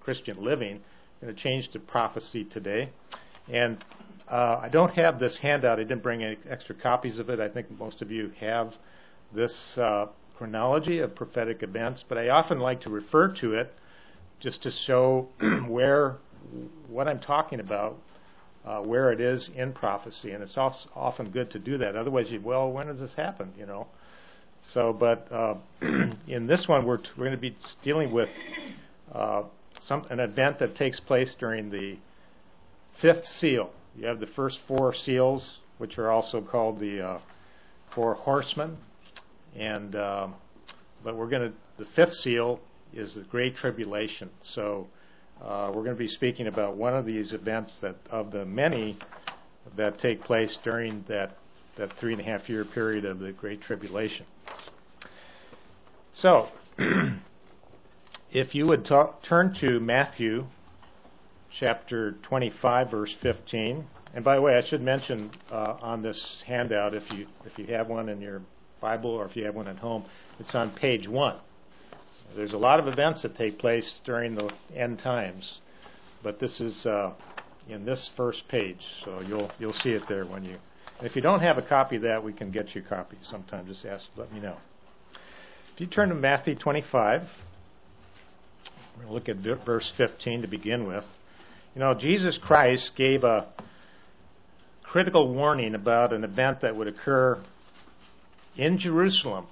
Christian living. I'm going to change to prophecy today. And I don't have this handout. I didn't bring any extra copies of it. I think most of you have this chronology of prophetic events, but I often like to refer to it just to show what I'm talking about, where it is in prophecy. And it's often good to do that. Otherwise, when does this happen, So, but in this one, we're going to be dealing with an event that takes place during the fifth seal. You have the first four seals, which are also called the four horsemen, and but the fifth seal is the Great Tribulation. So we're going to be speaking about one of these events of the many that take place during that 3.5 year period of the Great Tribulation. So, if you would turn to Matthew chapter 25, verse 15. And by the way, I should mention on this handout, if you have one in your Bible or if you have one at home, it's on page 1. There's a lot of events that take place during the end times, but this is in this first page, so you'll see it there when you. If you don't have a copy of that, we can get you a copy sometime. Just let me know. If you turn to Matthew 25, we're going to look at verse 15 to begin with. Jesus Christ gave a critical warning about an event that would occur in Jerusalem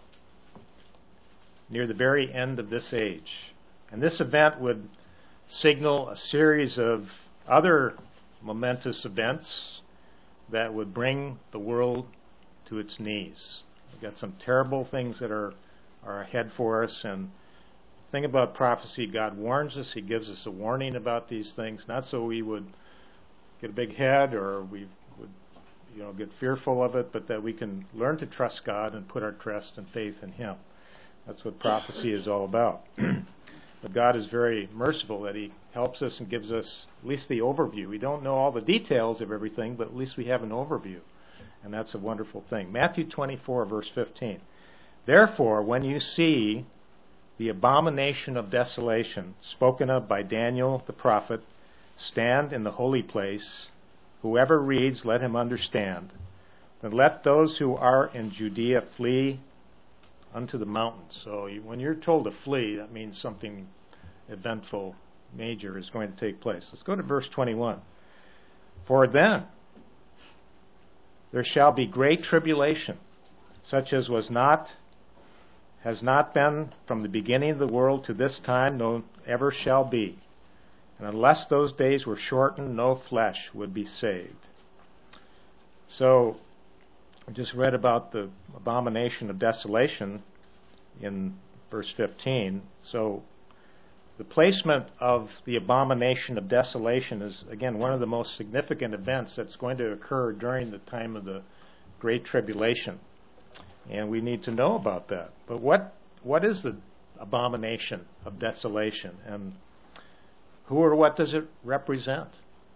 near the very end of this age. And this event would signal a series of other momentous events that would bring the world to its knees. We've got some terrible things that are ahead for us, and the thing about prophecy, God warns us. He gives us a warning about these things, not so we would get a big head or we would get fearful of it, but that we can learn to trust God and put our trust and faith in Him. That's what prophecy is all about. But God is very merciful that He helps us and gives us at least the overview. We don't know all the details of everything, but at least we have an overview. And that's a wonderful thing. Matthew 24, verse 15. Therefore, when you see the abomination of desolation spoken of by Daniel the prophet stand in the holy place, whoever reads, let him understand. Then let those who are in Judea flee unto the mountains. So when you're told to flee, that means something eventful, major is going to take place. Let's go to verse 21. For then there shall be great tribulation, such as has not been from the beginning of the world to this time, no ever shall be. And unless those days were shortened, no flesh would be saved. So I just read about the abomination of desolation in verse 15. So the placement of the abomination of desolation is, again, one of the most significant events that's going to occur during the time of the Great Tribulation. And we need to know about that. But what is the abomination of desolation? And who or what does it represent?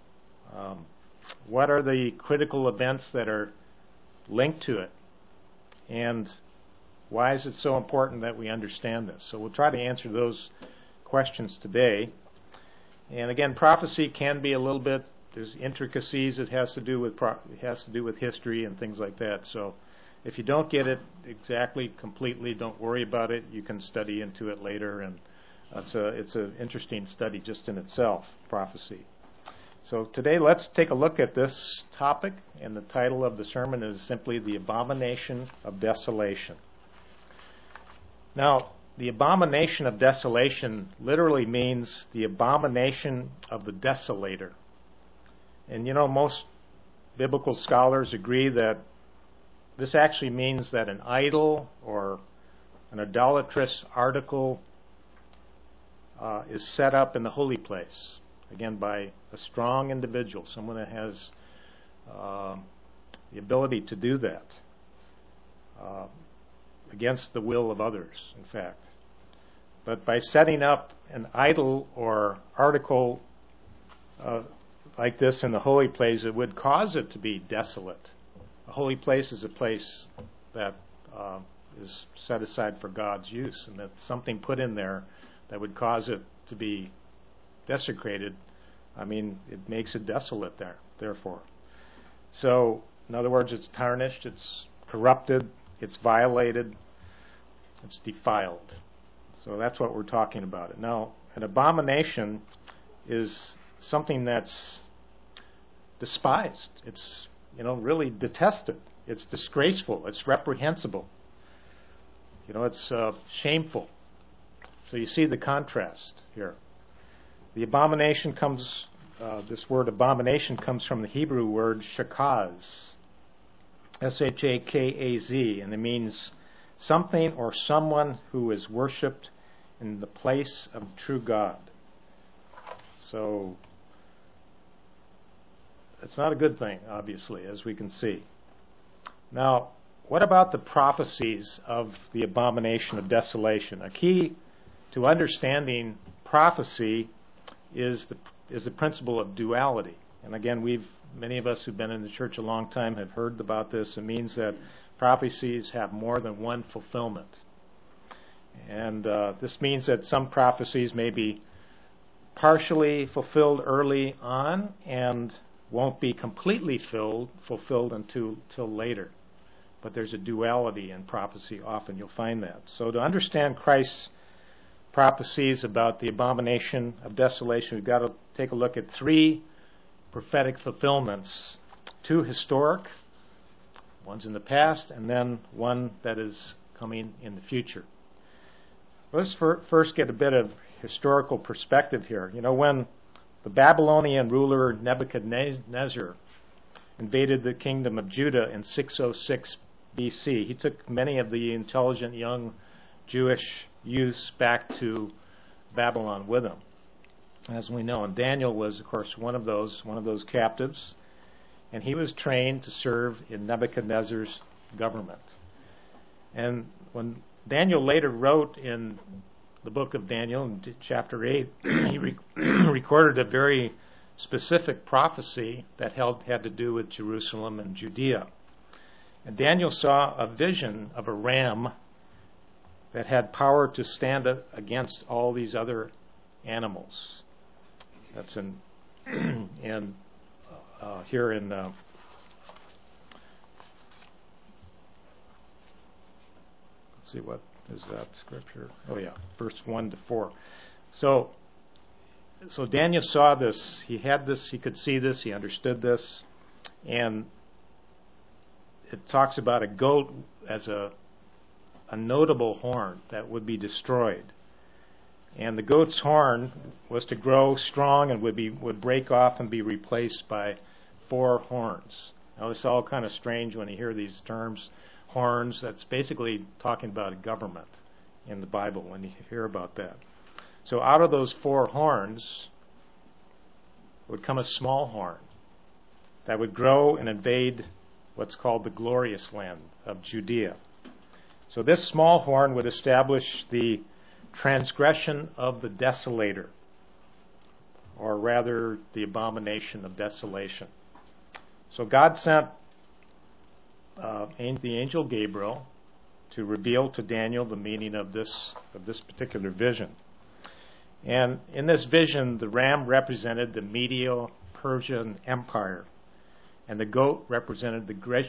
What are the critical events that are linked to it? And why is it so important that we understand this? So we'll try to answer those questions today. And again, prophecy can be a little bit, there's intricacies. It has to do with history and things like that. So if you don't get it exactly, completely, don't worry about it. You can study into it later, and it's an interesting study just in itself, prophecy. So today, let's take a look at this topic, and the title of the sermon is simply The Abomination of Desolation. Now, the abomination of desolation literally means the abomination of the desolator. And most biblical scholars agree that this actually means that an idol or an idolatrous article is set up in the holy place, again, by a strong individual, someone that has the ability to do that against the will of others, in fact. But by setting up an idol or article like this in the holy place, it would cause it to be desolate. A holy place is a place that is set aside for God's use, and that's something put in there that would cause it to be desecrated, I mean, it makes it desolate there, therefore. So, in other words, it's tarnished, it's corrupted, it's violated, it's defiled. So that's what we're talking about. Now, an abomination is something that's despised. It's, really detested. It's disgraceful. It's reprehensible. It's shameful. So you see the contrast here. The abomination comes, this word abomination comes from the Hebrew word shakaz, S-H-A-K-A-Z, and it means something or someone who is worshipped in the place of the true God. So it's not a good thing, obviously, as we can see. Now, what about the prophecies of the abomination of desolation? A key to understanding prophecy is the principle of duality. And again, many of us who've been in the church a long time have heard about this. It means that prophecies have more than one fulfillment. And this means that some prophecies may be partially fulfilled early on and won't be completely fulfilled until later. But there's a duality in prophecy. Often you'll find that. So to understand Christ's prophecies about the abomination of desolation, we've got to take a look at 3 prophetic fulfillments. 2 historic, one's in the past, and then one that is coming in the future. Let's first get a bit of historical perspective here. When the Babylonian ruler Nebuchadnezzar invaded the kingdom of Judah in 606 BC, he took many of the intelligent young Jewish youths back to Babylon with him, as we know. And Daniel was, of course, one of those captives, and he was trained to serve in Nebuchadnezzar's government. And when Daniel later wrote in the book of Daniel, in chapter 8, he recorded a very specific prophecy that had to do with Jerusalem and Judea. And Daniel saw a vision of a ram that had power to stand against all these other animals. That's here in let's see, what is that scripture? Oh yeah, verse 1 to 4. So Daniel saw this. He had this. He could see this. He understood this, and it talks about a goat as a notable horn that would be destroyed. And the goat's horn was to grow strong and would break off and be replaced by 4 horns. Now, it's all kind of strange when you hear these terms, horns. That's basically talking about a government in the Bible when you hear about that. So out of those 4 horns would come a small horn that would grow and invade what's called the glorious land of Judea. So this small horn would establish the transgression of the desolator, or rather the abomination of desolation. So God sent the angel Gabriel to reveal to Daniel the meaning of this particular vision. And in this vision, the ram represented the Medo-Persian Empire, and the goat represented the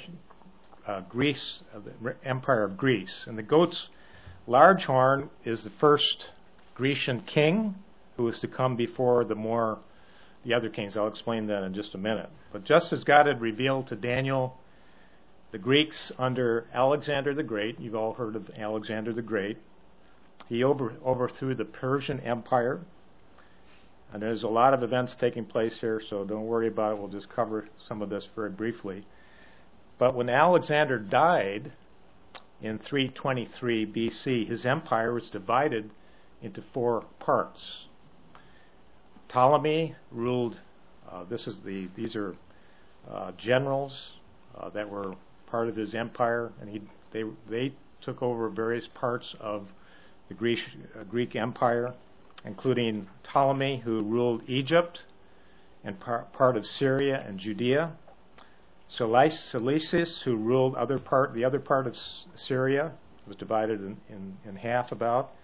Empire of Greece. And the goat's large horn is the first Grecian king who was to come before the other kings. I'll explain that in just a minute. But just as God had revealed to Daniel the Greeks under Alexander the Great, you've all heard of Alexander the Great, he overthrew the Persian Empire. And there's a lot of events taking place here, so don't worry about it. We'll just cover some of this very briefly. But when Alexander died in 323 BC, his empire was divided into 4 parts. Ptolemy ruled. These are generals that were part of his empire, and they took over various parts of the Greek Empire, including Ptolemy, who ruled Egypt and part of Syria and Judea. Seleucus, who ruled the other part of Syria, was divided in half about.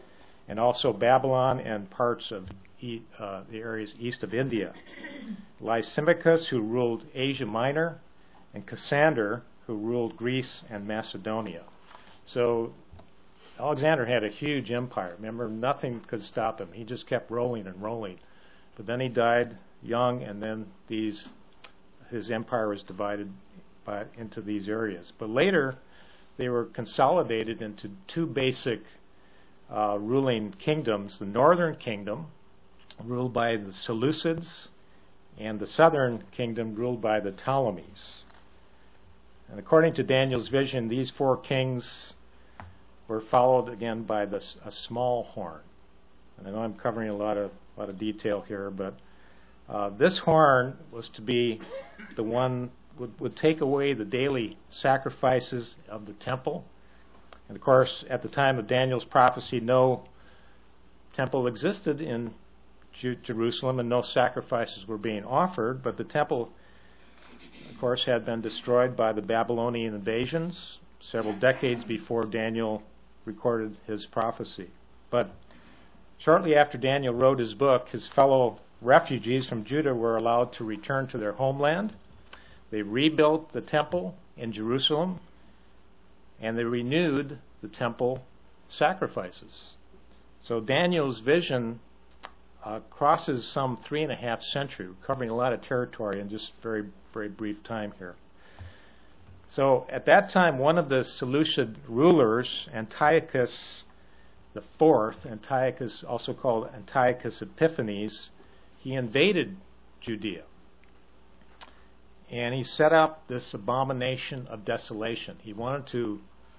and also Babylon and parts of the areas east of India. Lysimachus, who ruled Asia Minor, and Cassander, who ruled Greece and Macedonia. So Alexander had a huge empire. Remember, nothing could stop him. He just kept rolling and rolling. But then he died young, and then his empire was divided into these areas. But later, they were consolidated into two basic ruling kingdoms. The northern kingdom, ruled by the Seleucids, and the southern kingdom, ruled by the Ptolemies. And according to Daniel's vision, these four kings were followed again by a small horn. And I know I'm covering a lot of detail here, but this horn was to be the one would take away the daily sacrifices of the temple. And of course, at the time of Daniel's prophecy, no temple existed in Jerusalem, and no sacrifices were being offered. But the temple, of course, had been destroyed by the Babylonian invasions several decades before Daniel recorded his prophecy. But shortly after Daniel wrote his book, his fellow refugees from Judah were allowed to return to their homeland. They rebuilt the temple in Jerusalem, and they renewed the temple sacrifices. So Daniel's vision crosses some 3.5 centuries, covering a lot of territory in just very, very brief time here. So at that time, one of the Seleucid rulers, Antiochus IV, Antiochus, also called Antiochus Epiphanes, he invaded Judea. And he set up this abomination of desolation. He wanted to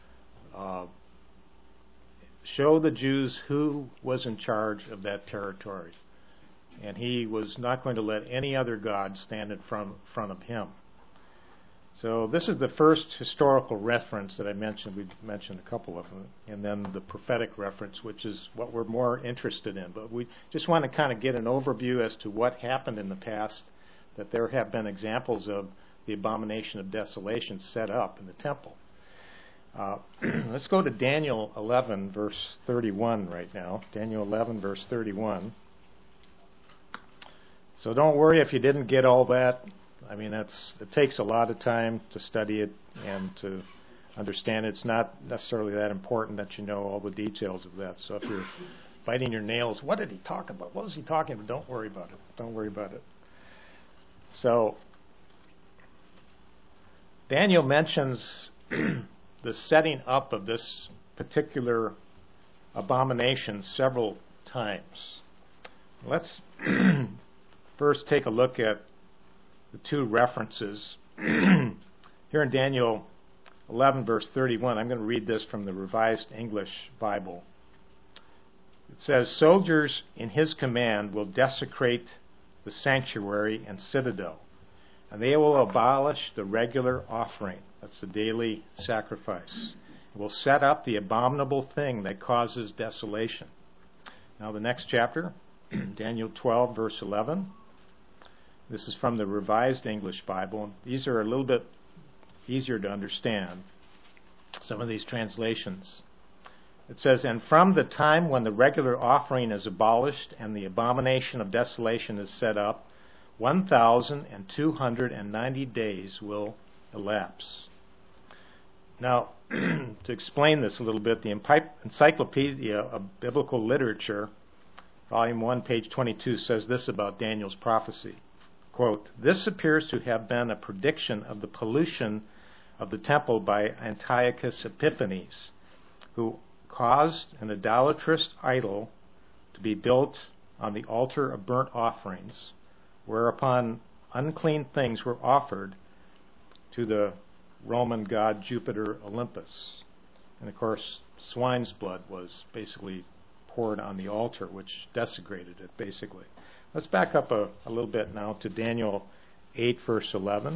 show the Jews who was in charge of that territory. And he was not going to let any other god stand in front of him. So this is the first historical reference that I mentioned. We mentioned a couple of them. And then the prophetic reference, which is what we're more interested in. But we just want to kind of get an overview as to what happened in the past, that there have been examples of the abomination of desolation set up in the temple. Let's go to Daniel 11, verse 31 right now. Daniel 11, verse 31. So don't worry if you didn't get all that. I mean, it takes a lot of time to study it and to understand it. It's not necessarily that important that you know all the details of that. So if you're biting your nails, what did he talk about? What was he talking about? Don't worry about it. Don't worry about it. So Daniel mentions the setting up of this particular abomination several times. Let's first take a look at the two references. Here in Daniel 11, verse 31, I'm going to read this from the Revised English Bible. It says, "Soldiers in his command will desecrate the sanctuary and citadel, and they will abolish the regular offering," that's the daily sacrifice, "and will set up the abominable thing that causes desolation." Now the next chapter, Daniel 12, verse 11. This is from the Revised English Bible. These are a little bit easier to understand, some of these translations. It says, "And from the time when the regular offering is abolished and the abomination of desolation is set up, 1,290 days will elapse." Now, to explain this a little bit, the Encyclopedia of Biblical Literature, Volume 1, page 22, says this about Daniel's prophecy. Quote, "This appears to have been a prediction of the pollution of the temple by Antiochus Epiphanes, who caused an idolatrous idol to be built on the altar of burnt offerings, whereupon unclean things were offered to the Roman god Jupiter Olympus." And of course, swine's blood was basically poured on the altar, which desecrated it, basically. Let's back up a little bit now to Daniel 8, verse 11.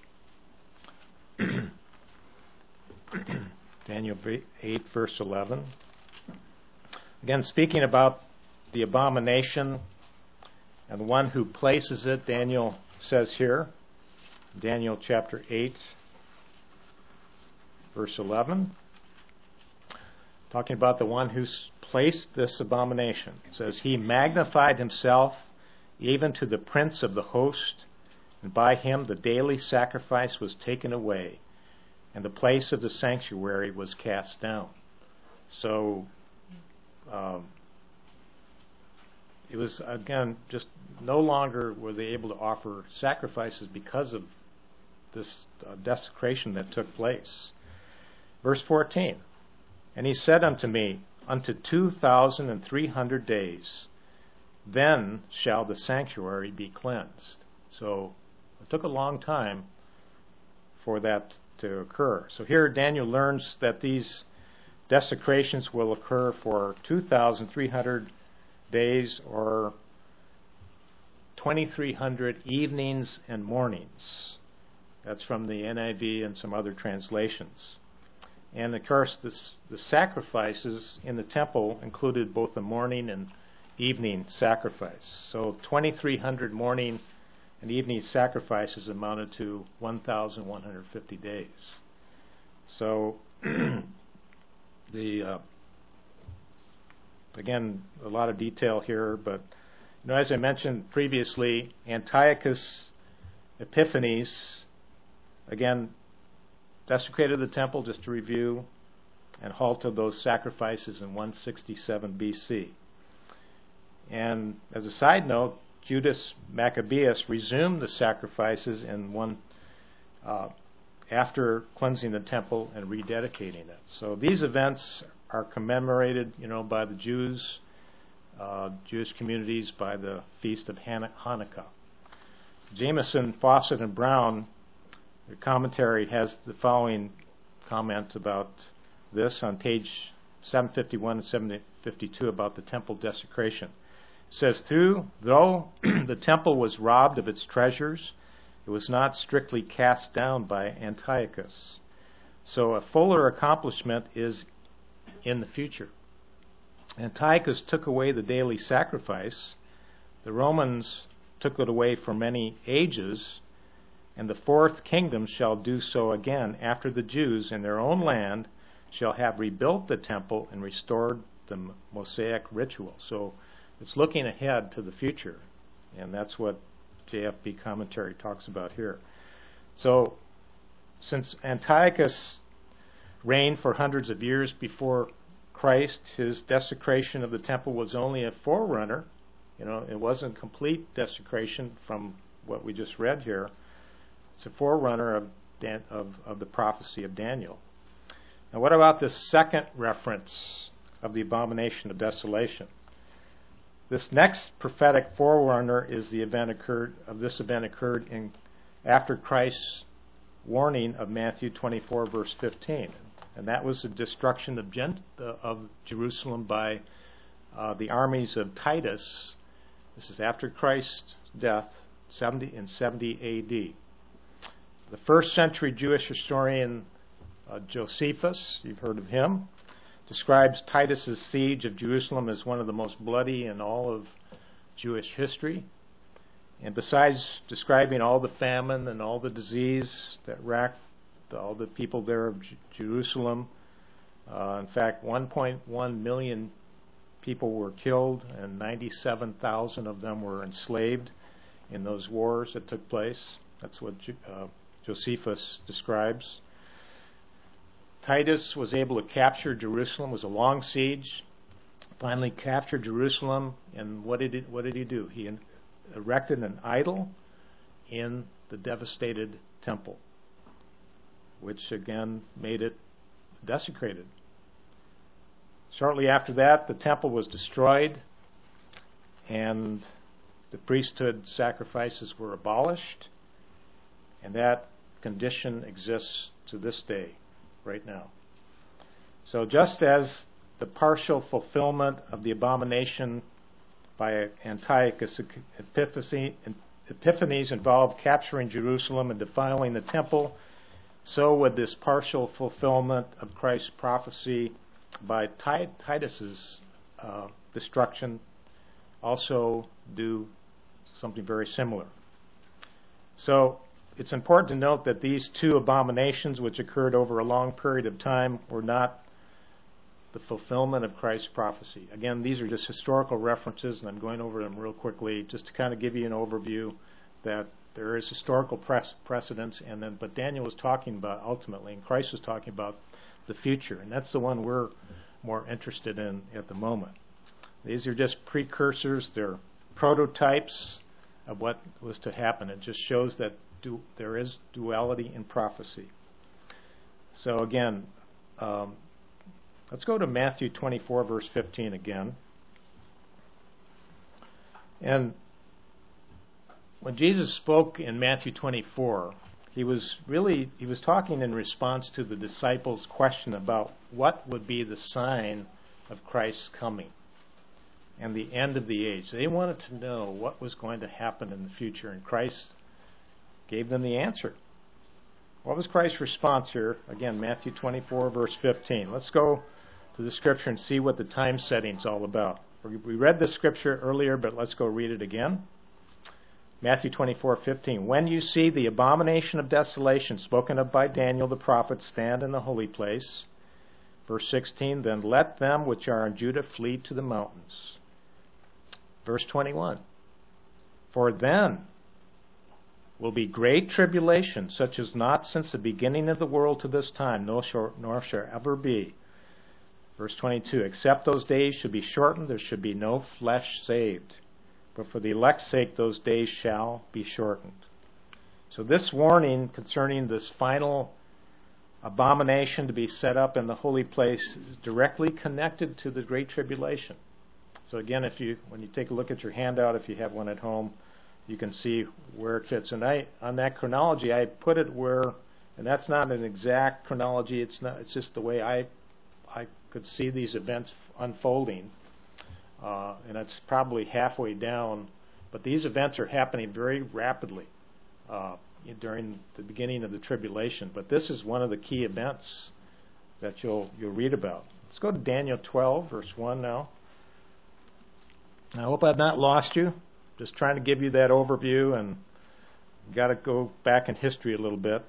Daniel 8, verse 11. Again, speaking about the abomination and the one who places it, Daniel says here, Daniel chapter 8, verse 11, talking about the one who placed this abomination. It says, he magnified himself even to the prince of the host, and by him the daily sacrifice was taken away, and the place of the sanctuary was cast down. So it was, again, just no longer were they able to offer sacrifices because of this desecration that took place. Verse 14, and he said unto me, unto 2,300 days, then shall the sanctuary be cleansed. So it took a long time for that to occur. So here Daniel learns that these desecrations will occur for 2,300 days, or 2,300 evenings and mornings. That's from the NIV and some other translations. And of course, the sacrifices in the temple included both the morning and evening sacrifice. So 2,300 morning and evening sacrifices amounted to 1,150 days. So again, a lot of detail here, but as I mentioned previously, Antiochus Epiphanes, again, desecrated the temple, just to review, and halted those sacrifices in 167 BC. And as a side note, Judas Maccabeus resumed the sacrifices after cleansing the temple and rededicating it. So these events are commemorated, by the Jews, Jewish communities, by the feast of Hanukkah. Jameson, Fawcett, and Brown, their commentary has the following comment about this on page 751 and 752 about the temple desecration. It says, though the temple was robbed of its treasures, it was not strictly cast down by Antiochus. So a fuller accomplishment is in the future. Antiochus took away the daily sacrifice. The Romans took it away for many ages, and the fourth kingdom shall do so again after the Jews in their own land shall have rebuilt the temple and restored the Mosaic ritual. So it's looking ahead to the future, and that's what JFB commentary talks about here. So since Antiochus reigned for hundreds of years before Christ, his desecration of the temple was only a forerunner. It wasn't complete desecration from what we just read here. It's a forerunner of the prophecy of Daniel. Now, what about this second reference of the abomination of desolation? This next prophetic forerunner is the event occurred after Christ's warning of Matthew 24, verse 15. And that was the destruction of Jerusalem by the armies of Titus. This is after Christ's death, in 70 A.D. The first century Jewish historian Josephus, you've heard of him, describes Titus's siege of Jerusalem as one of the most bloody in all of Jewish history. And besides describing all the famine and all the disease that racked all the people there of Jerusalem, in fact, 1.1 million people were killed and 97,000 of them were enslaved in those wars that took place. That's what Josephus describes. Titus was able to capture Jerusalem. It was a long siege. Finally captured Jerusalem, and what did he do? He erected an idol in the devastated temple, which again made it desecrated. Shortly after that, the temple was destroyed, and the priesthood sacrifices were abolished, and that condition exists to this day, right now. So just as the partial fulfillment of the abomination by Antiochus Epiphanes involved capturing Jerusalem and defiling the temple, so would this partial fulfillment of Christ's prophecy by Titus's destruction also do something very similar. So it's important to note that these two abominations, which occurred over a long period of time, were not the fulfillment of Christ's prophecy. Again, these are just historical references, and I'm going over them real quickly just to kind of give you an overview that there is historical precedence, but Daniel was talking about ultimately, and Christ was talking about the future, and that's the one we're more interested in at the moment. These are just precursors. They're prototypes of what was to happen. It just shows that there is duality in prophecy. So again, let's go to Matthew 24, verse 15 again. And when Jesus spoke in Matthew 24, he was talking in response to the disciples' question about what would be the sign of Christ's coming and the end of the age. They wanted to know what was going to happen in the future, and Christ gave them the answer. What was Christ's response here? Again, Matthew 24, verse 15. Let's go to the scripture and see what the time setting's all about. We read this scripture earlier, but let's go read it again. Matthew 24:15. When you see the abomination of desolation spoken of by Daniel the prophet stand in the holy place. Verse 16. Then let them which are in Judah flee to the mountains. Verse 21. For then will be great tribulation, such as not since the beginning of the world to this time, nor shall ever be. Verse 22. Except those days should be shortened, there should be no flesh saved. But for the elect's sake, those days shall be shortened. So this warning concerning this final abomination to be set up in the holy place is directly connected to the Great Tribulation. So again, when you take a look at your handout, if you have one at home, you can see where it fits. And on that chronology, I put it where, and that's not an exact chronology. It's just the way I could see these events unfolding. And it's probably halfway down, but these events are happening very rapidly during the beginning of the tribulation. But this is one of the key events that you'll read about. Let's go to Daniel 12, verse 1 now. I hope I've not lost you. Just trying to give you that overview, and got to go back in history a little bit.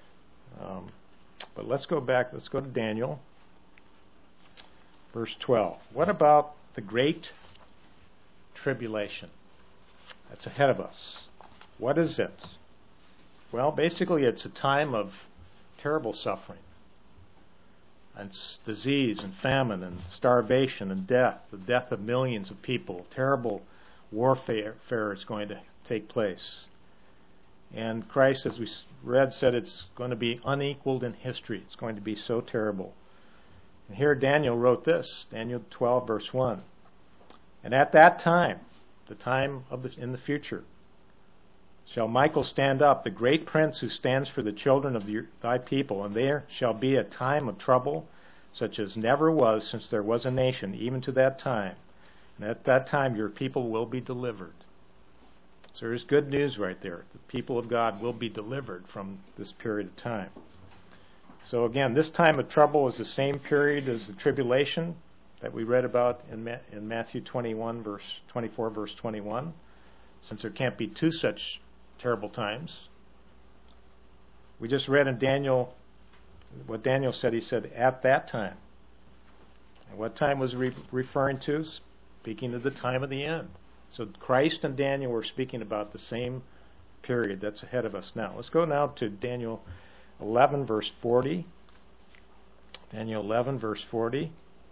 But let's go back. Let's go to Daniel, verse 12. What about the Great Tribulation that's ahead of us? What is it? Well, basically it's a time of terrible suffering and disease and famine and starvation and death, the death of millions of people. Terrible warfare is going to take place. And Christ, as we read, said it's going to be unequaled in history. It's going to be so terrible. And here Daniel wrote this, Daniel 12, verse 1. And at that time, the time in the future, shall Michael stand up, the great prince who stands for the children of thy people, and there shall be a time of trouble, such as never was since there was a nation, even to that time. And at that time your people will be delivered. So there's good news right there. The people of God will be delivered from this period of time. So again, this time of trouble is the same period as the tribulation that we read about in Matthew 24, verse 21. Since there can't be two such terrible times. We just read in Daniel what Daniel said. He said, at that time. And what time was referring to? Speaking of the time of the end. So Christ and Daniel were speaking about the same period that's ahead of us now. Let's go now to Daniel 11, verse 40. Daniel 11, verse 40.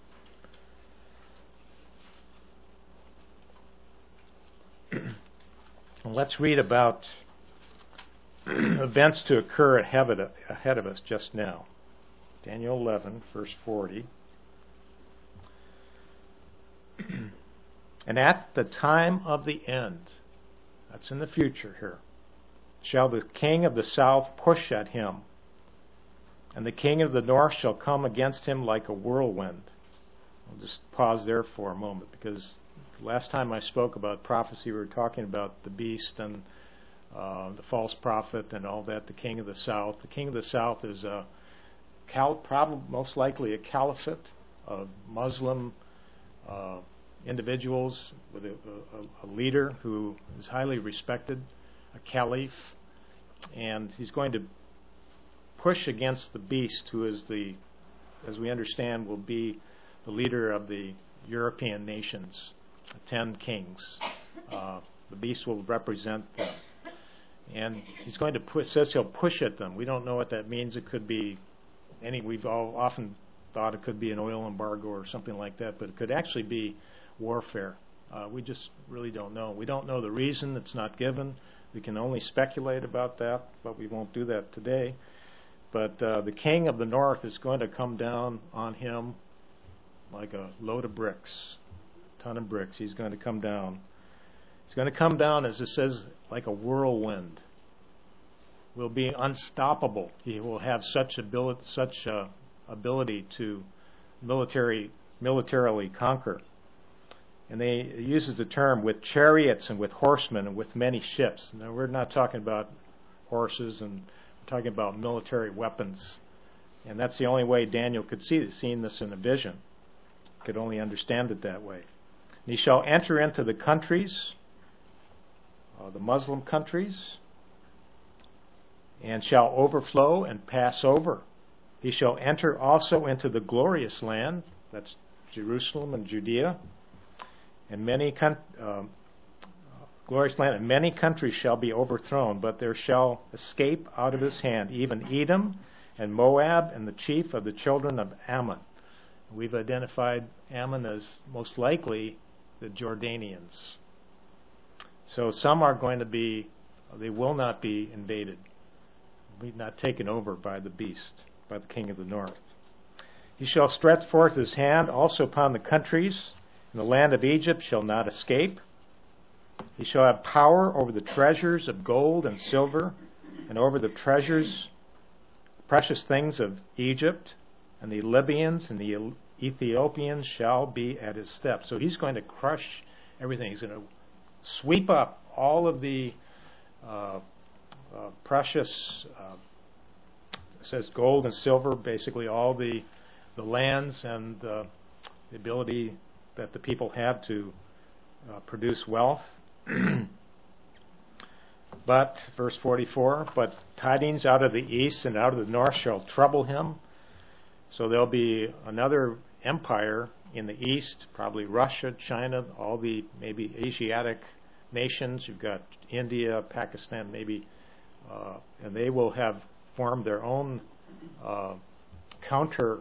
Let's read about events to occur ahead of us just now. Daniel 11, verse 40. And at the time of the end, that's in the future here, shall the king of the south push at him, and the king of the north shall come against him like a whirlwind. I'll just pause there for a moment, because last time I spoke about prophecy, we were talking about the beast and the false prophet and all that, the king of the south. The king of the south is probably most likely a caliphate of Muslim individuals with a leader who is highly respected, a caliph, and he's going to push against the beast, who is as we understand, will be the leader of the European nations, 10 kings. The beast will represent them. And he's going to push, says he'll push at them. We don't know what that means. It could be we've all often thought it could be an oil embargo or something like that, but it could actually be warfare. We just really don't know. We don't know the reason. It's not given. We can only speculate about that, but we won't do that today. But the king of the north is going to come down on him like a load of bricks, a ton of bricks. He's going to come down. He's going to come down, as it says, like a whirlwind. Will be unstoppable. He will have such ability to militarily conquer. And they uses the term with chariots and with horsemen and with many ships. Now we're not talking about horses, and we're talking about military weapons. And that's the only way Daniel could see it, seeing this in a vision. Could only understand it that way. And he shall enter into the countries, the Muslim countries, and shall overflow and pass over. He shall enter also into the glorious land, that's Jerusalem and Judea, and glorious land, and many countries shall be overthrown, but there shall escape out of his hand even Edom and Moab and the chief of the children of Ammon. We've identified Ammon as most likely the Jordanians. So some are going to be, they will not be invaded, not taken over by the beast, by the king of the north. He shall stretch forth his hand also upon the countries, and the land of Egypt shall not escape. He shall have power over the treasures of gold and silver, and over the treasures, precious things of Egypt, and the Libyans and the Ethiopians shall be at his steps. So he's going to crush everything. He's going to sweep up all of the precious, it says gold and silver, basically all the lands and the ability that the people have to produce wealth. But, verse 44, but tidings out of the east and out of the north shall trouble him. So there'll be another empire in the east, probably Russia, China, all the maybe Asiatic nations. You've got India, Pakistan, maybe, and they will have formed their own counter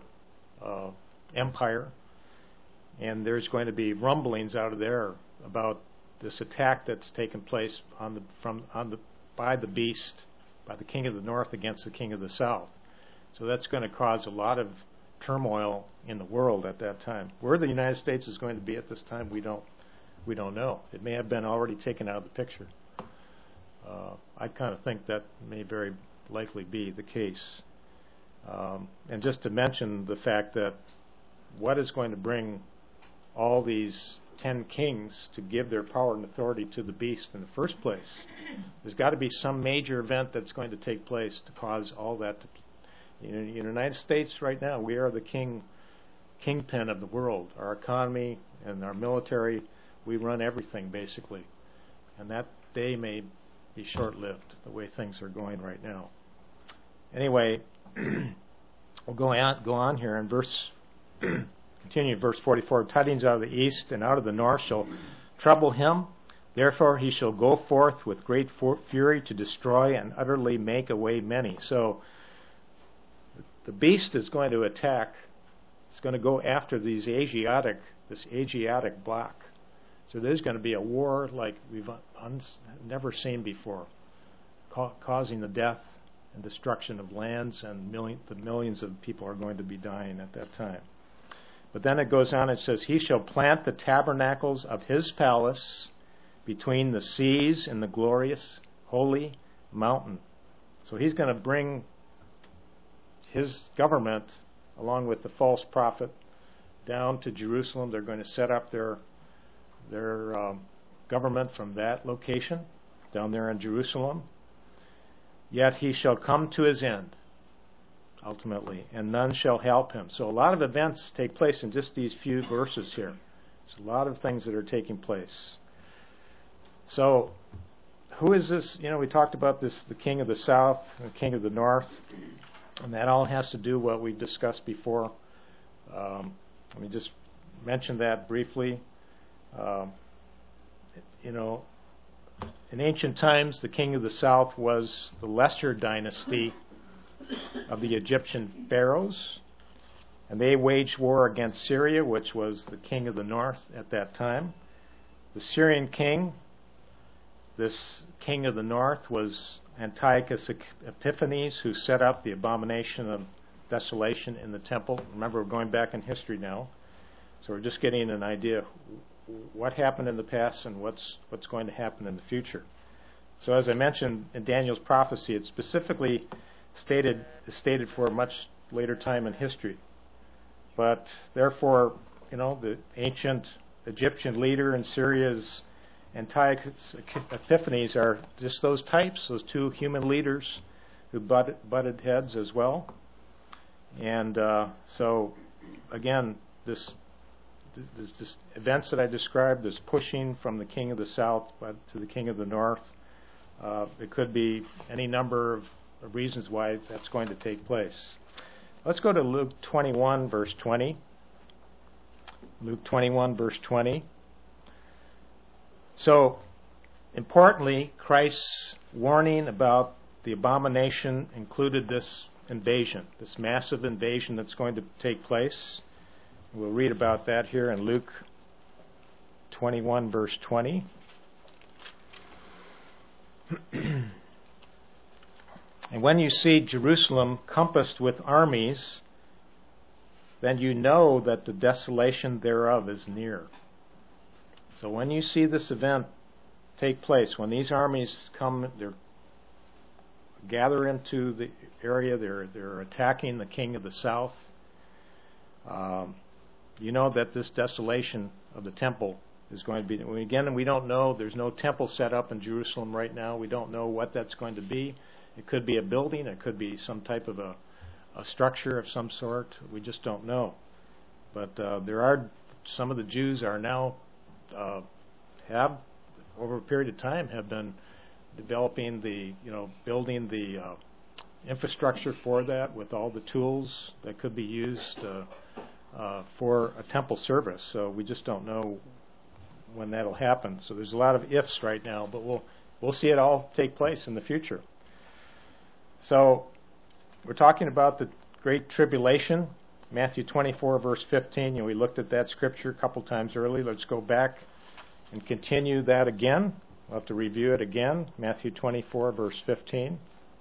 empire. And there's going to be rumblings out of there about this attack that's taken place by the beast, by the king of the north against the king of the south. So that's going to cause a lot of turmoil in the world at that time. Where the United States is going to be at this time, we don't know. It may have been already taken out of the picture. I kind of think that may very likely be the case. And just to mention the fact that what is going to bring all these 10 kings to give their power and authority to the beast in the first place? There's got to be some major event that's going to take place to cause all that to. In the United States right now, we are the kingpin of the world. Our economy and our military, we run everything basically. And that day may be short-lived, the way things are going right now. Anyway, we'll go on here in continue verse 44. Tidings out of the east and out of the north shall trouble him. Therefore he shall go forth with great fury to destroy and utterly make away many. So the beast is going to attack. It's going to go after this Asiatic bloc. So there's going to be a war like we've never seen before, causing the death and destruction of lands, and the millions of people are going to be dying at that time. But then it goes on, it says, he shall plant the tabernacles of his palace between the seas and the glorious holy mountain. So he's going to bring his government, along with the false prophet, down to Jerusalem. They're going to set up their government from that location, down there in Jerusalem. Yet he shall come to his end, ultimately, and none shall help him. So a lot of events take place in just these few verses here. There's a lot of things that are taking place. So who is this? We talked about this, the king of the south, the king of the north, and that all has to do what we discussed before. Let me just mention that briefly. Uh, in ancient times, the king of the south was the lesser dynasty of the Egyptian pharaohs, and they waged war against Syria, which was the king of the north at that time. The Syrian king, this king of the north, was Antiochus Epiphanes, who set up the abomination of desolation in the temple. Remember, we're going back in history now, so we're just getting an idea of what happened in the past and what's going to happen in the future. So as I mentioned in Daniel's prophecy, it's specifically stated for a much later time in history. But therefore, the ancient Egyptian leader in Syria's Antiochus Epiphanes are just those types, those two human leaders who butted heads as well. And so, again, this events that I described, this pushing from the king of the south to the king of the north, it could be any number of reasons why that's going to take place. Let's go to Luke 21, verse 20. Luke 21, verse 20. So, importantly, Christ's warning about the abomination included this invasion, this massive invasion that's going to take place. We'll read about that here in Luke 21, verse 20. And when you see Jerusalem compassed with armies, then you know that the desolation thereof is near. So when you see this event take place, when these armies come, they gather into the area, they're attacking the king of the south, you know that this desolation of the temple is going to be. Again, we don't know. There's no temple set up in Jerusalem right now. We don't know what that's going to be. It could be a building. It could be some type of a structure of some sort. We just don't know. But there are some of the Jews are now have over a period of time have been developing building the infrastructure for that with all the tools that could be used for a temple service. So we just don't know when that'll happen. So there's a lot of ifs right now, but we'll see it all take place in the future. So we're talking about the Great Tribulation, Matthew 24, verse 15. We looked at that scripture a couple times earlier. Let's go back and continue that again. We'll have to review it again. Matthew 24, verse 15.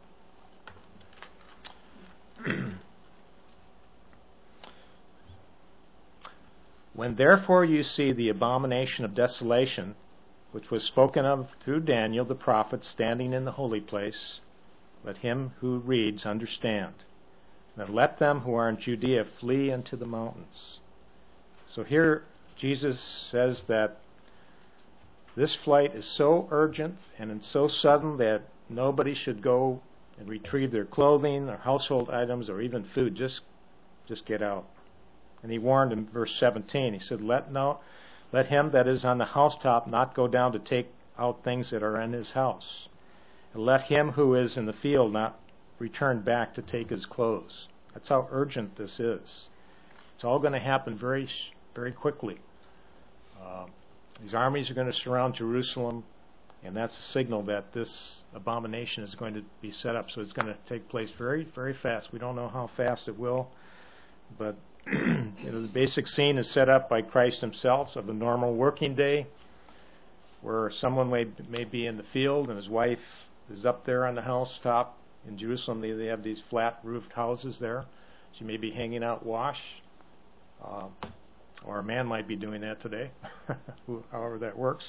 When therefore you see the abomination of desolation, which was spoken of through Daniel the prophet, standing in the holy place, let him who reads understand. And let them who are in Judea flee into the mountains. So here Jesus says that this flight is so urgent and so sudden that nobody should go and retrieve their clothing or household items or even food. Just get out. And he warned in verse 17, he said, let him that is on the housetop not go down to take out things that are in his house. And let him who is in the field not return back to take his clothes. That's how urgent this is. It's all going to happen very, very quickly. These armies are going to surround Jerusalem, and that's a signal that this abomination is going to be set up. So it's going to take place very, very fast. We don't know how fast it will, but the basic scene is set up by Christ himself of a normal working day where someone may be in the field and his wife is up there on the housetop. In Jerusalem, they have these flat-roofed houses there. She may be hanging out wash, or a man might be doing that today, however that works.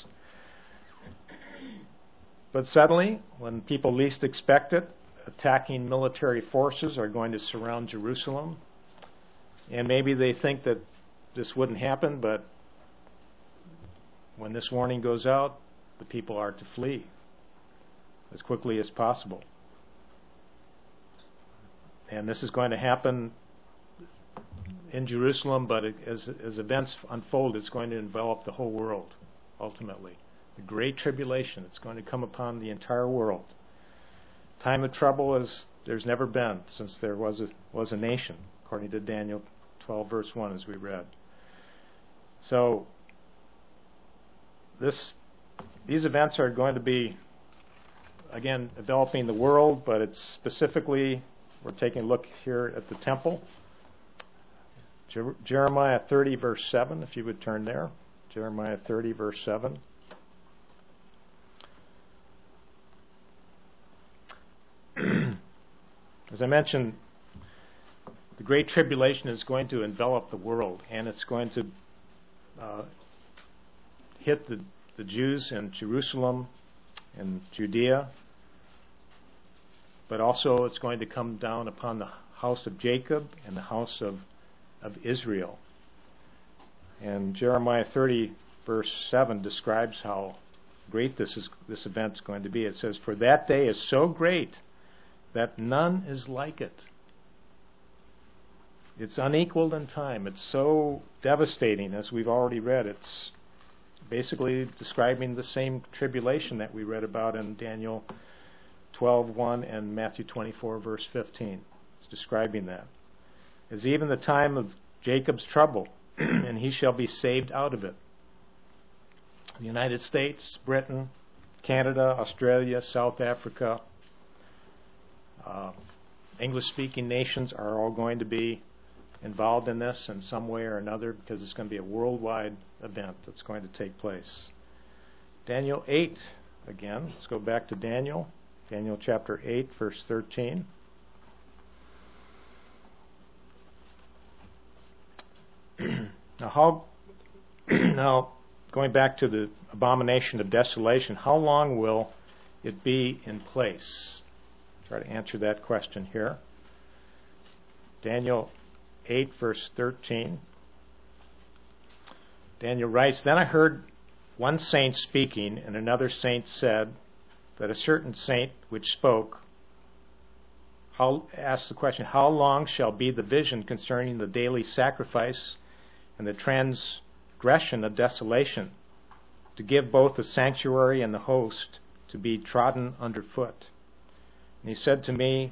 But suddenly, when people least expect it, attacking military forces are going to surround Jerusalem. And maybe they think that this wouldn't happen, but when this warning goes out, the people are to flee as quickly as possible. And this is going to happen in Jerusalem, but as events unfold, it's going to envelop the whole world, ultimately. The Great Tribulation, it's going to come upon the entire world. Time of trouble as there's never been since there was a nation, according to Daniel 12, verse 1, as we read. So these events are going to be, again, developing the world, but it's specifically, we're taking a look here at the temple. Jeremiah 30, verse 7, if you would turn there. Jeremiah 30, verse 7. As I mentioned, the Great Tribulation is going to envelop the world, and it's going to hit the Jews in Jerusalem and Judea, but also it's going to come down upon the house of Jacob and the house of Israel. And Jeremiah 30, verse 7 describes how great this event is going to be. It says, "For that day is so great that none is like it." It's unequaled in time. It's so devastating, as we've already read. It's basically describing the same tribulation that we read about in Daniel 12:1 and Matthew 24, verse 15. It's describing that. It's even the time of Jacob's trouble, and he shall be saved out of it. The United States, Britain, Canada, Australia, South Africa, English-speaking nations are all going to be involved in this in some way or another, because it's going to be a worldwide event that's going to take place. Daniel 8, again. Let's go back to Daniel. Daniel chapter 8, verse 13. Now, going back to the abomination of desolation, how long will it be in place? Try to answer that question here. Daniel 8, verse 13. Daniel writes, "Then I heard one saint speaking, and another saint said that a certain saint which spoke asked the question, how long shall be the vision concerning the daily sacrifice and the transgression of desolation, to give both the sanctuary and the host to be trodden underfoot? And he said to me,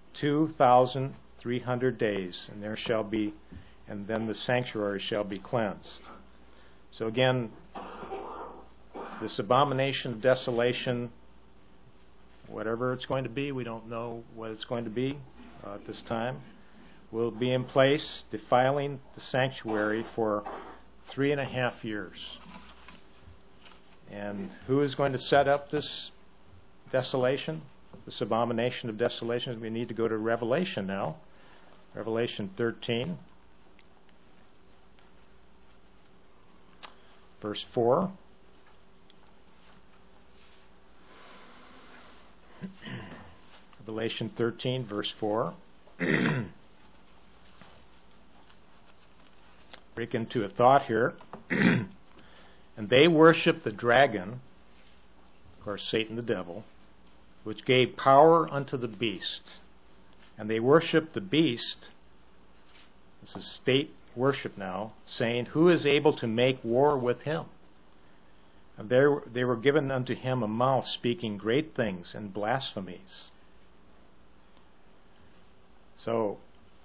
2,300 days, and then the sanctuary shall be cleansed." So again, this abomination of desolation, whatever it's going to be, we don't know what it's going to be at this time, will be in place, defiling the sanctuary for 3.5 years. And who is going to set up this desolation, this abomination of desolation? We need to go to Revelation now. Revelation 13, verse 4. Revelation 13, verse 4. Break into a thought here. "And they worship the dragon," of course Satan the devil, "which gave power unto the beast. And they worship the beast," this is state worship now, "saying, Who is able to make war with him? And they were given unto him a mouth speaking great things and blasphemies." So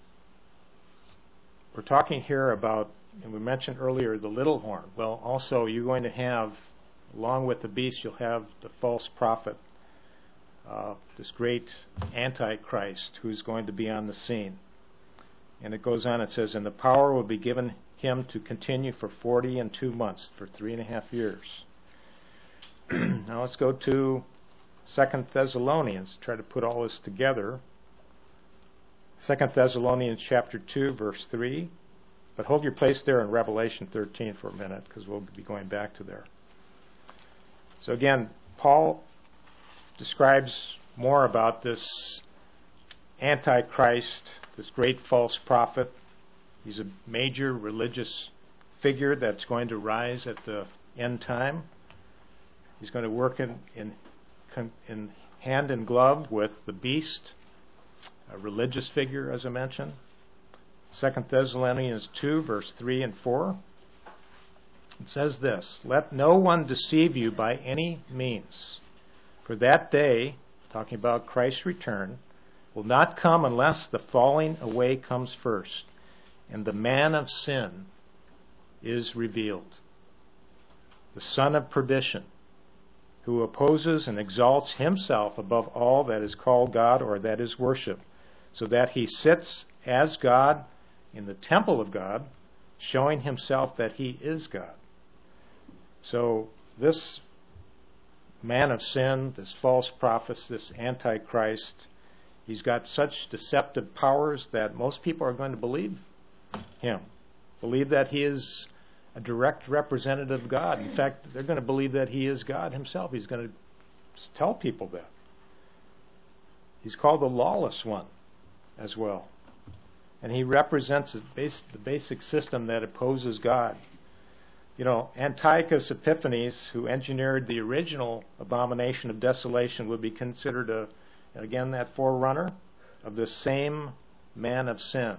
we're talking here about, and we mentioned earlier, the little horn. Well, also you're going to have, along with the beast, you'll have the false prophet, this great Antichrist who's going to be on the scene. And it goes on, it says, "And the power will be given him to continue for 42 months, for 3.5 years. Now let's go to 2 Thessalonians, try to put all this together. 2 Thessalonians chapter 2, verse 3. But hold your place there in Revelation 13 for a minute, because we'll be going back to there. So again, Paul describes more about this Antichrist, this great false prophet. He's a major religious figure that's going to rise at the end time. He's going to work in hand in glove with the beast, a religious figure, as I mentioned. 2 Thessalonians 2, verse 3 and 4. It says this, "Let no one deceive you by any means, for that day," talking about Christ's return, "will not come unless the falling away comes first, and the man of sin is revealed, the son of perdition, who opposes and exalts himself above all that is called God or that is worshipped, so that he sits as God in the temple of God, showing himself that he is God. So this man of sin, this false prophet, this Antichrist, he's got such deceptive powers that most people are going to believe him, believe that he is a direct representative of God. In fact, they're going to believe that he is God himself. He's going to tell people that. He's called the lawless one as well. And he represents the basic system that opposes God. You know, Antiochus Epiphanes, who engineered the original abomination of desolation, would be considered again, that forerunner of the same man of sin.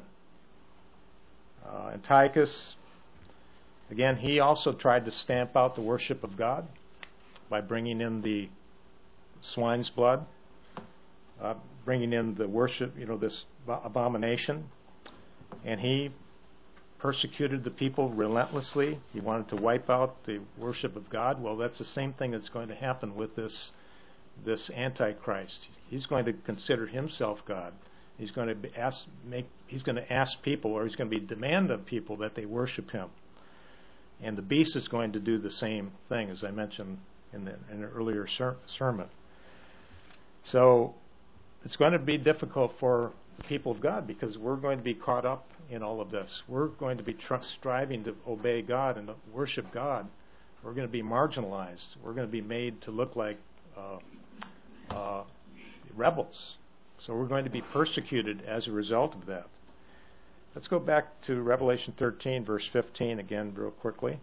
Antiochus, again, he also tried to stamp out the worship of God by bringing in the swine's blood, bringing in the worship, this abomination. And he persecuted the people relentlessly. He wanted to wipe out the worship of God. Well, that's the same thing that's going to happen with this Antichrist. He's going to consider himself God. He's going to ask people, or he's going to demand of people that they worship him. And the beast is going to do the same thing, as I mentioned in an earlier sermon. So it's going to be difficult for the people of God, because we're going to be caught up in all of this. We're going to be striving to obey God and to worship God. We're going to be marginalized. We're going to be made to look like rebels. So we're going to be persecuted as a result of that. Let's go back to Revelation 13, verse 15 again real quickly.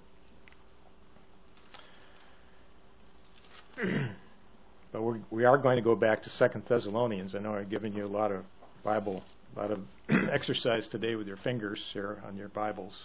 But we are going to go back to 2 Thessalonians. I know I've given you a lot of exercise today with your fingers here on your Bibles.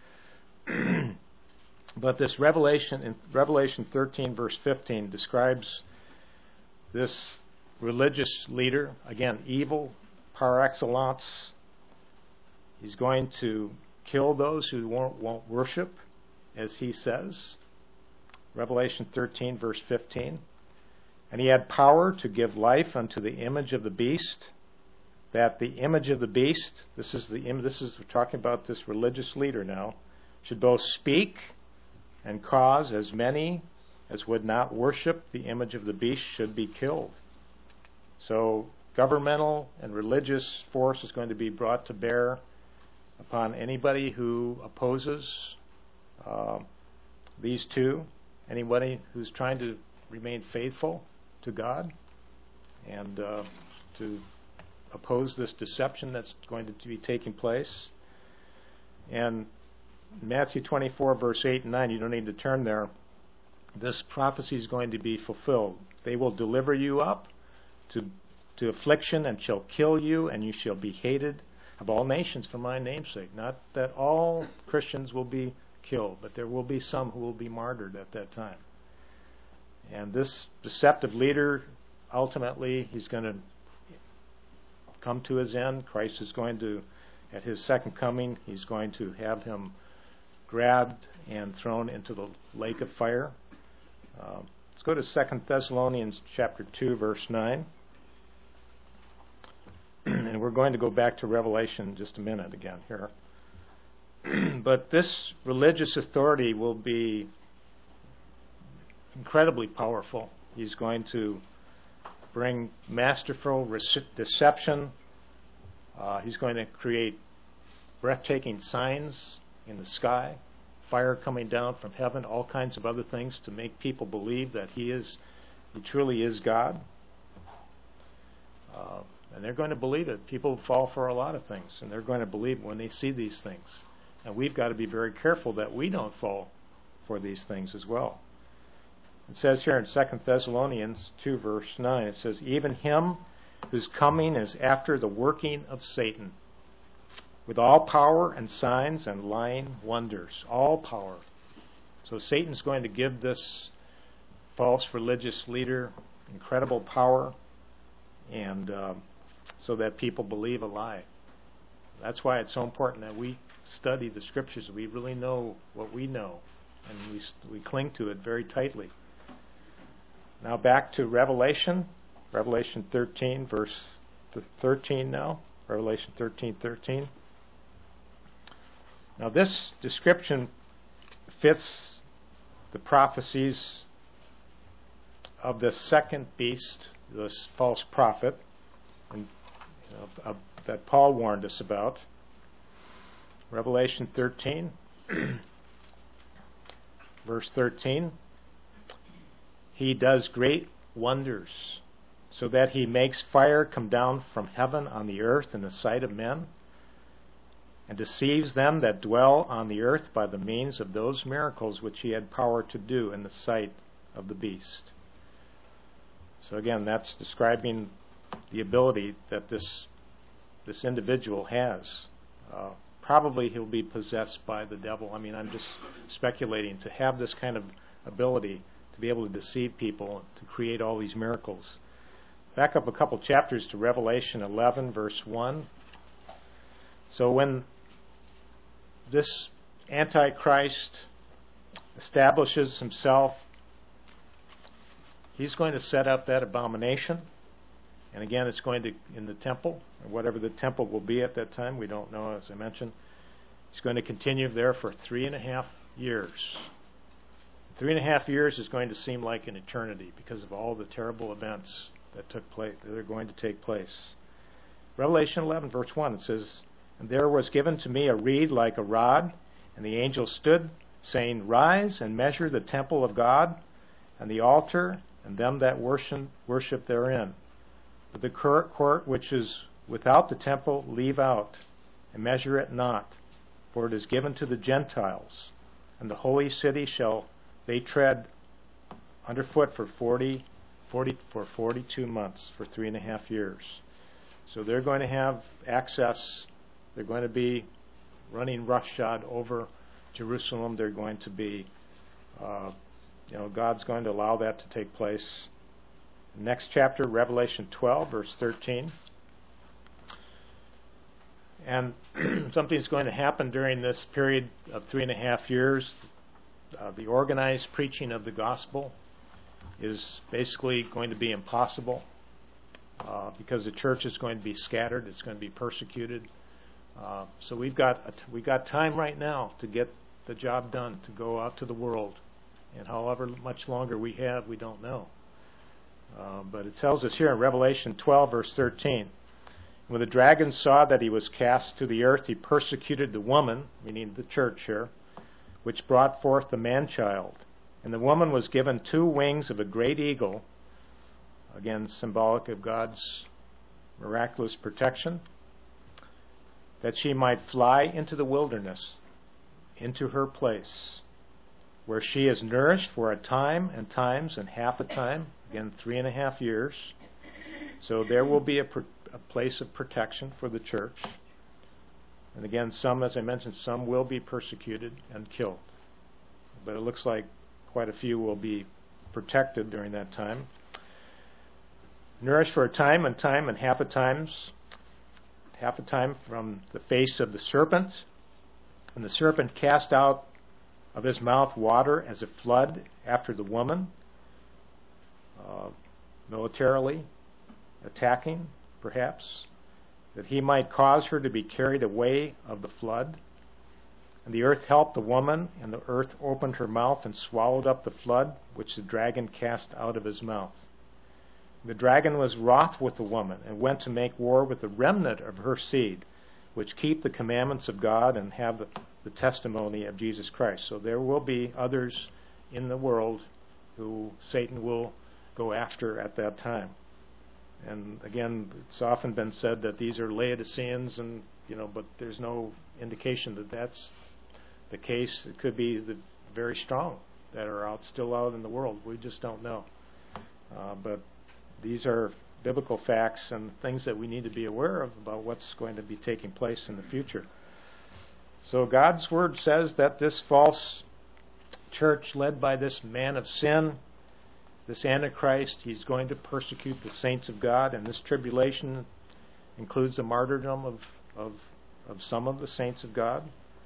But this in Revelation 13, verse 15, describes this religious leader, again, evil par excellence. He's going to kill those who won't worship, as he says. Revelation 13, verse 15. And he had power to give life unto the image of the beast, that the image of the beast, we're talking about this religious leader now, should both speak and cause as many as would not worship the image of the beast should be killed. So governmental and religious force is going to be brought to bear upon anybody who opposes these two, anybody who's trying to remain faithful to God and to oppose this deception that's going to be taking place. And Matthew 24, verse 8 and 9, you don't need to turn there. This prophecy is going to be fulfilled. They will deliver you up to affliction and shall kill you, and you shall be hated of all nations for my name's sake. Not that all Christians will be killed, but there will be some who will be martyred at that time. And this deceptive leader, ultimately, he's going to come to his end. Christ is going to, at his second coming, he's going to have him grabbed and thrown into the lake of fire. Let's go to 2 Thessalonians chapter 2, verse 9. And we're going to go back to Revelation in just a minute again here. But this religious authority will be incredibly powerful. He's going to bring masterful deception. He's going to create breathtaking signs in the sky, fire coming down from heaven, all kinds of other things to make people believe that he truly is God. And they're going to believe it. People fall for a lot of things, and they're going to believe it when they see these things. And we've got to be very careful that we don't fall for these things as well. It says here in 2 Thessalonians 2, verse 9, it says, even him whose coming is after the working of Satan, with all power and signs and lying wonders. All power. So Satan's going to give this false religious leader incredible power, and so that people believe a lie. That's why it's so important that we study the Scriptures, we really know what we know, and we cling to it very tightly. Now back to Revelation 13, verse 13 now. Revelation 13:13. Now this description fits the prophecies of the second beast, this false prophet, and, that Paul warned us about. Revelation 13, verse 13. He does great wonders, so that he makes fire come down from heaven on the earth in the sight of men, and deceives them that dwell on the earth by the means of those miracles which he had power to do in the sight of the beast. So again, that's describing the ability that this individual has. Probably he'll be possessed by the devil. I mean, I'm just speculating. To have this kind of ability to be able to deceive people, to create all these miracles. Back up a couple chapters to Revelation 11, verse 1. So when this Antichrist establishes himself, he's going to set up that abomination. And again, it's going to, in the temple, or whatever the temple will be at that time, we don't know, as I mentioned. He's going to continue there for 3.5 years. 3.5 years is going to seem like an eternity because of all the terrible events that took place, that are going to take place. Revelation 11, verse 1, it says, "And there was given to me a reed like a rod, and the angel stood, saying, Rise and measure the temple of God, and the altar, and them that worship therein. But the court which is without the temple leave out, and measure it not, for it is given to the Gentiles, and the holy city shall they tread underfoot for 42 months, for 3.5 years. So they're going to have access. They're going to be running roughshod over Jerusalem. They're going to be, God's going to allow that to take place. Next chapter, Revelation 12, verse 13. And something's going to happen during this period of 3.5 years. The organized preaching of the gospel is basically going to be impossible because the church is going to be scattered. It's going to be persecuted. So we've got time right now to get the job done, to go out to the world. And however much longer we have, we don't know. But it tells us here in Revelation 12, verse 13, "When the dragon saw that he was cast to the earth, he persecuted the woman," meaning the church here, "which brought forth the man-child. And the woman was given 2 wings of a great eagle," again symbolic of God's miraculous protection, "that she might fly into the wilderness, into her place, where she is nourished for a time and times and half a time," again 3.5 years. So there will be a place of protection for the church. And again, some, as I mentioned, some will be persecuted and killed. But it looks like quite a few will be protected during that time. "Nourished for a time and half a time from the face of the serpent. And the serpent cast out of his mouth water as a flood after the woman," militarily attacking, perhaps, "that he might cause her to be carried away of the flood. And the earth helped the woman, and the earth opened her mouth and swallowed up the flood, which the dragon cast out of his mouth. The dragon was wroth with the woman, and went to make war with the remnant of her seed, which keep the commandments of God and have the testimony of Jesus Christ." So there will be others in the world who Satan will go after at that time. And again, it's often been said that these are Laodiceans, and but there's no indication that that's the case. It could be the very strong that are still out in the world. We just don't know. But these are biblical facts and things that we need to be aware of about what's going to be taking place in the future. So God's word says that this false church led by this man of sin, this Antichrist, he's going to persecute the saints of God, and this tribulation includes the martyrdom of some of the saints of God.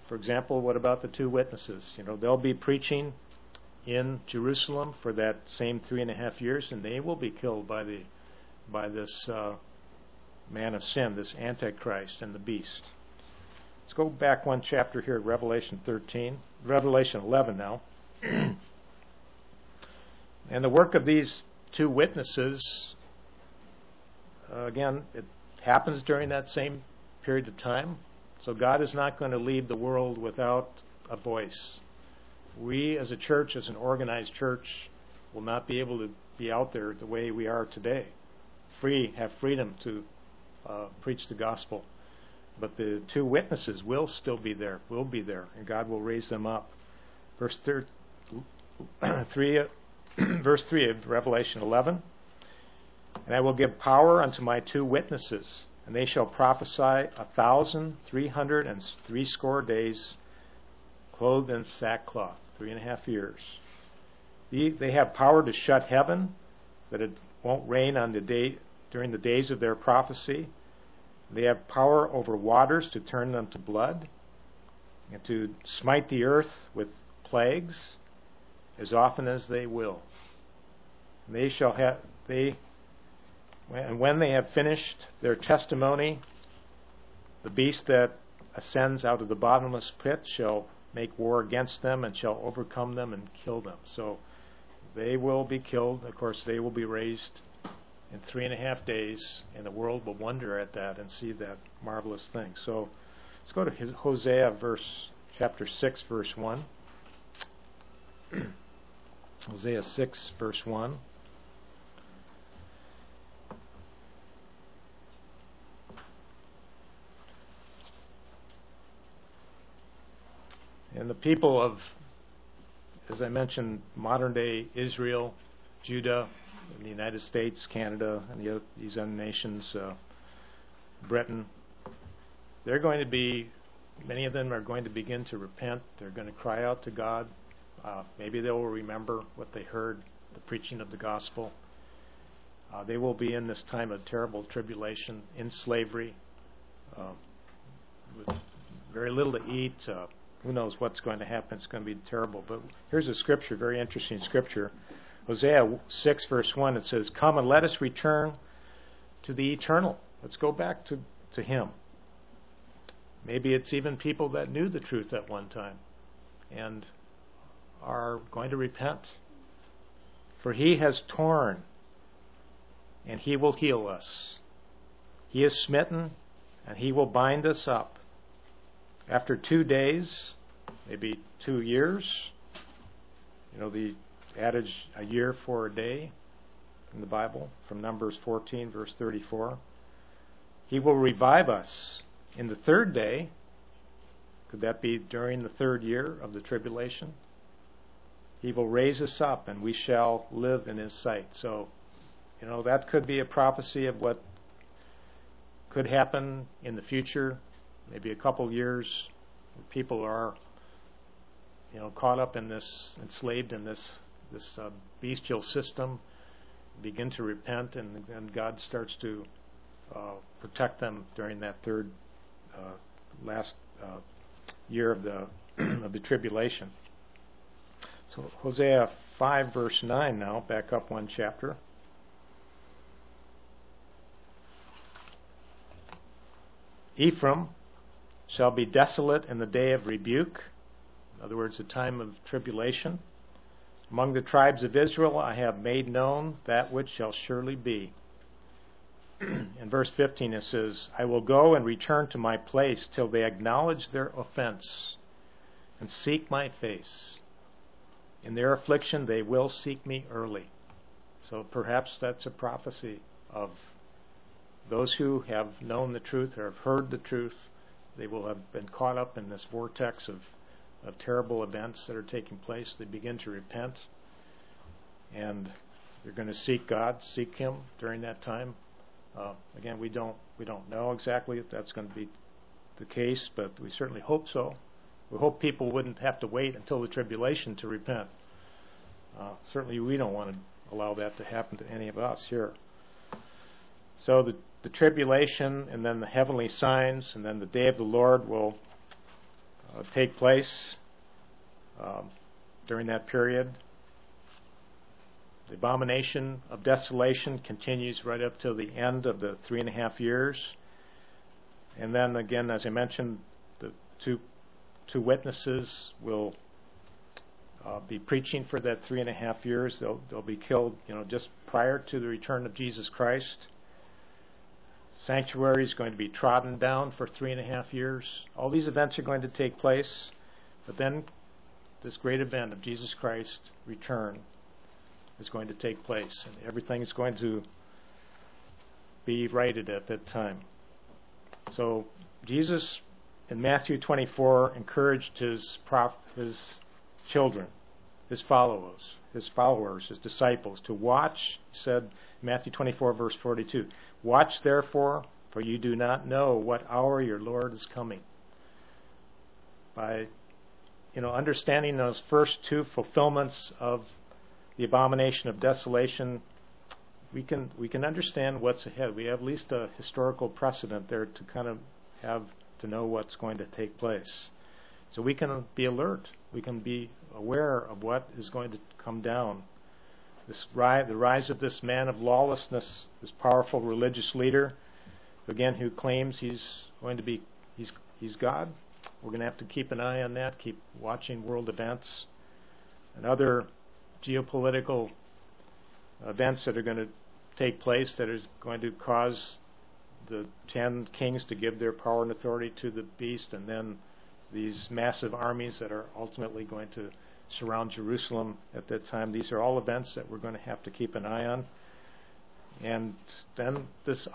For example, what about the two witnesses? They'll be preaching in Jerusalem for that same 3.5 years, and they will be killed by this man of sin, this Antichrist and the beast. Let's go back one chapter here, Revelation 11 now. And the work of these two witnesses, again, it happens during that same period of time. So God is not going to leave the world without a voice. We as a church, as an organized church, will not be able to be out there the way we are today. Have freedom to preach the gospel. But the two witnesses will still be there, and God will raise them up. Verse 3 of Revelation 11, and I will give power unto my two witnesses, and they shall prophesy 1,360 days, clothed in sackcloth, 3.5 years. They have power to shut heaven, that it won't rain during the days of their prophecy. They have power over waters to turn them to blood, and to smite the earth with plagues as often as they will. And when they have finished their testimony, the beast that ascends out of the bottomless pit shall make war against them and shall overcome them and kill them. So they will be killed. Of course, they will be raised in 3.5 days, and the world will wonder at that and see that marvelous thing. So let's go to Hosea chapter 6, verse 1. Hosea 6, verse 1. And the people of, as I mentioned, modern day Israel, Judah, in the United States, Canada, and these other nations, Britain, many of them are going to begin to repent. They're going to cry out to God. Maybe they will remember what they heard, the preaching of the gospel. They will be in this time of terrible tribulation, in slavery, with very little to eat. Who knows what's going to happen? It's going to be terrible. But here's a scripture, very interesting scripture. Hosea 6, verse 1, it says, "Come and let us return to the eternal." Let's go back to Him. Maybe it's even people that knew the truth at one time and are going to repent. For He has torn, and He will heal us. He is smitten, and He will bind us up. After 2 days, maybe 2 years, the adage, a year for a day in the Bible, from Numbers 14, verse 34. He will revive us in the 3rd day. Could that be during the 3rd year of the tribulation? He will raise us up, and we shall live in His sight. So, that could be a prophecy of what could happen in the future, maybe a couple years. People are, caught up in this, enslaved in this bestial system, begin to repent, and God starts to protect them during that last year of the tribulation. So Hosea 5, verse 9 now, back up one chapter. Ephraim shall be desolate in the day of rebuke, in other words, the time of tribulation. Among the tribes of Israel I have made known that which shall surely be. In verse 15 it says, I will go and return to my place till they acknowledge their offense and seek my face. In their affliction they will seek me early. So perhaps that's a prophecy of those who have known the truth or have heard the truth. They will have been caught up in this vortex of terrible events that are taking place. They begin to repent, and they're going to seek God, seek Him during that time. Again, we don't know exactly if that's going to be the case, but we certainly hope so. We hope people wouldn't have to wait until the tribulation to repent. Certainly we don't want to allow that to happen to any of us here. So the tribulation, and then the heavenly signs, and then the day of the Lord will take place during that period. The abomination of desolation continues right up till the end of the 3.5 years. And then again, as I mentioned, the two witnesses will be preaching for that 3.5 years. They'll be killed, just prior to the return of Jesus Christ. Sanctuary is going to be trodden down for 3.5 years. All these events are going to take place, but then this great event of Jesus Christ's return is going to take place, and everything is going to be righted at that time. So Jesus in Matthew 24 encouraged his children, his followers, his disciples, to watch. He said, Matthew 24, verse 42, "Watch therefore, for you do not know what hour your Lord is coming." By understanding those first two fulfillments of the abomination of desolation, we can understand what's ahead. We have at least a historical precedent there to kind of have to know what's going to take place. So we can be alert. We can be aware of what is going to come down. The rise of this man of lawlessness, this powerful religious leader, again, who claims he's God. We're going to have to keep an eye on that, keep watching world events and other geopolitical events that are going to take place that is going to cause the 10 kings to give their power and authority to the beast, and then these massive armies that are ultimately going to surround Jerusalem at that time. These are all events that we're going to have to keep an eye on. And then this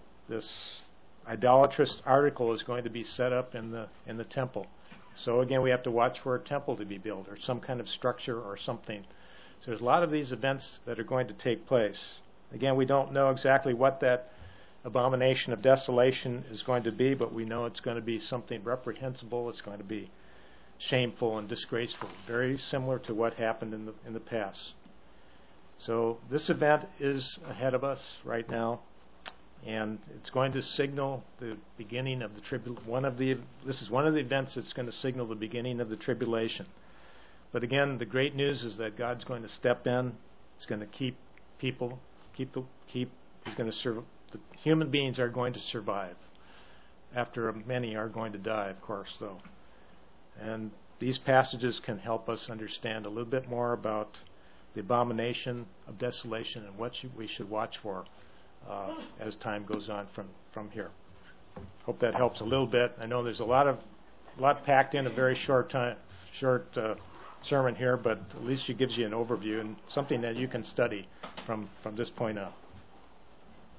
idolatrous article is going to be set up in the temple. So again, we have to watch for a temple to be built or some kind of structure or something. So there's a lot of these events that are going to take place. Again, we don't know exactly what that abomination of desolation is going to be, but we know it's going to be something reprehensible. It's going to be shameful and disgraceful, very similar to what happened in the past. So this event is ahead of us right now, and it's going to signal the beginning of the This is one of the events that's going to signal the beginning of the tribulation. But again, the great news is that God's going to step in. He's going to keep people. He's going to serve. The human beings are going to survive. After many are going to die, of course, though. And these passages can help us understand a little bit more about the abomination of desolation and what we should watch for as time goes on from here. Hope that helps a little bit. I know there's a lot packed in a very short sermon here, but at least it gives you an overview and something that you can study from this point on.